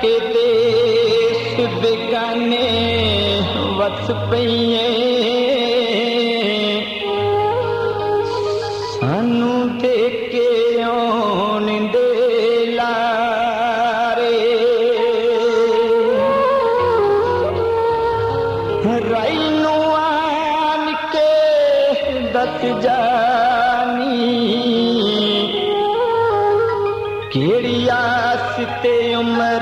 के देश बेगाने वस पईए सानू दे के आउण दे लारे राई नू आन के दस जानी केड़ी आस ते उमर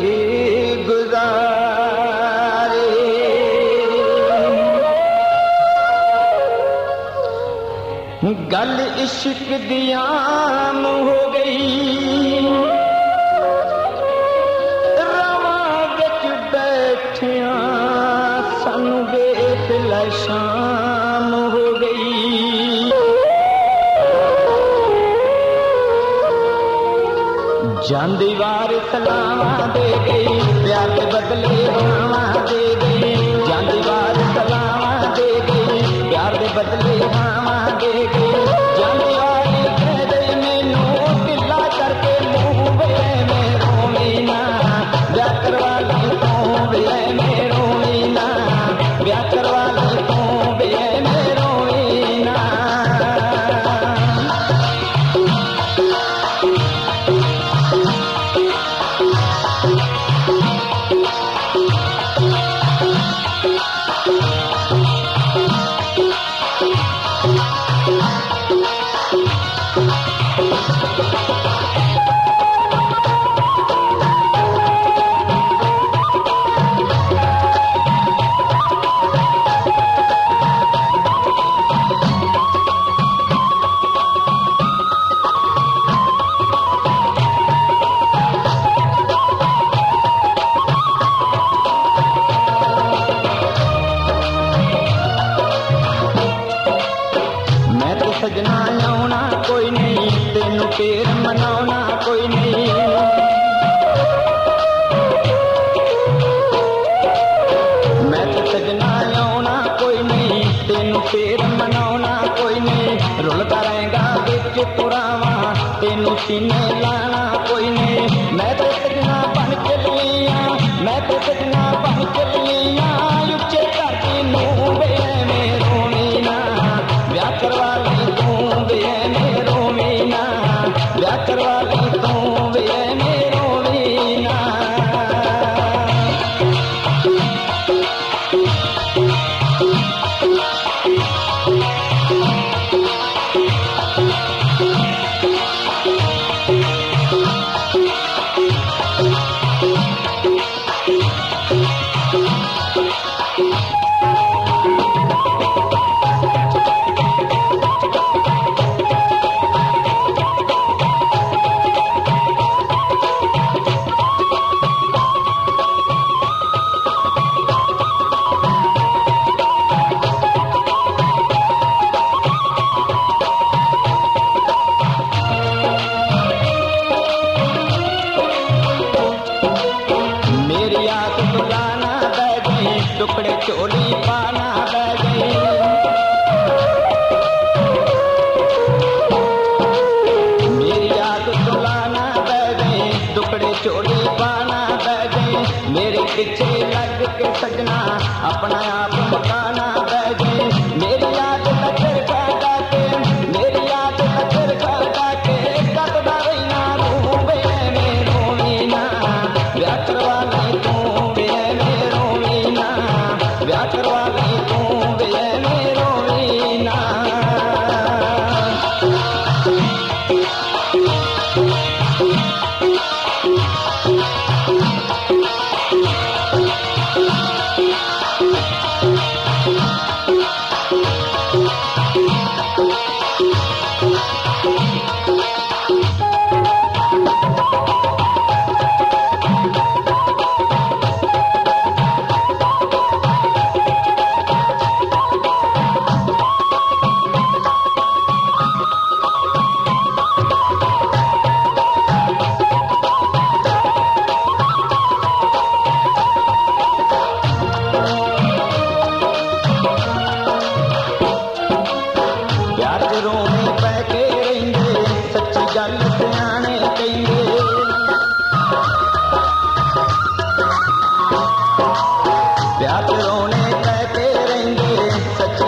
गुजारे गल इश्क दी आम हो गई रवां विच बैठिया सानू वेख लै शाम हो गई जांदी वार सलावां दे गई प्यार दे बदले हावां दे गई जांदी वार सलावां दे गई प्यार दे बदले हावां दे गई जांदी वार कह दे मैनू ढिला करके मुंह वे मैं रोवी ना ब्याह करवा ली तू वे मैं रोवी ना ब्याह करवा ली तू वे मैं रोवी ना सजना आउना कोई नहीं तेनू फेर मनाउना कोई नहीं मैं तो सजना आउना कोई नहीं तेनू फेर मनाउना कोई नहीं रुलदा रहेगा बिच तुरावा तेनू सीने लाना कोई नहीं मैं तो सजना बन चलिया मैं तो सजना बन चलिया उच्चे करके नूं वे मैं रोनी ना ब्याह करवा ली तू वे मेरो मीना ब्याह करवा ली तू वे मेरो मीना टुकड़े चोली पाना बैगी मेरी याद सुलाना बैगी टुकड़े चोली पाना बैगी मेरे पीछे लग के सजना अपना आप मकाना बैगी मेरी याद नजर काटा के मेरी याद नजर काटा के कटदा रहना रूबे मेरो मीना ब्याह करवा ली तू वे मेरो मीना ब्याह करवा ली तू वे मेरो मीना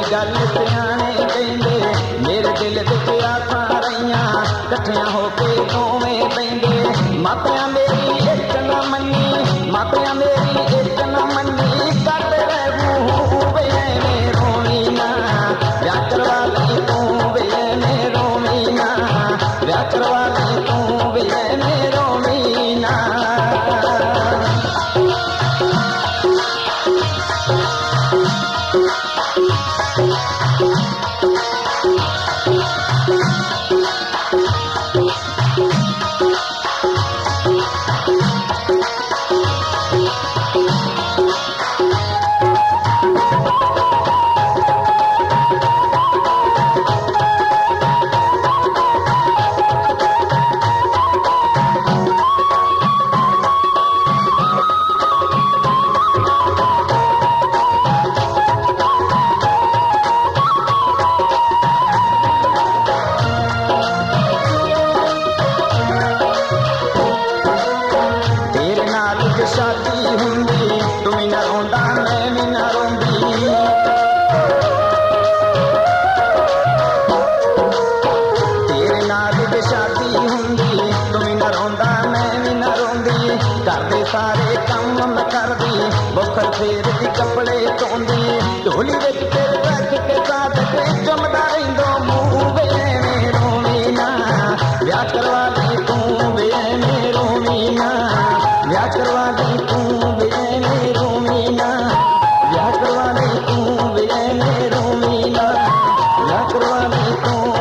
गल सियाने कहंदे मेरे दिल विच आसां रहियां कट्ठियां होके दोवें बहिंदे मापियां मेरी इक ना मन्नी मापियां मेरी इक ना मन्नी कट रहू वे ने रोवी ना ब्याह करवा ली तू वे ने रोवी ना ब्याह करवा ली तू वे ने रोवी ना शादी हुंदी तू भी ना रोंदा मैं भी ना रोंदी तेरे नाल ते शादी हुंदी तू भी ना रोंदा मैं भी ना रोंदी घर दे सारे कम मैं करदी बुखर फेर दी कपड़े धोंदी ढोली विच तेरे रख के साथ ते चमदा रहिंदो मूंह वे में रोवी ना ब्याह करवा ली तू वे में रोवी ना ब्याह करवा ली तू वे ने रोवी ना ब्याह करवा ली तू वे ने रोवी ना ब्याह करवा ली तू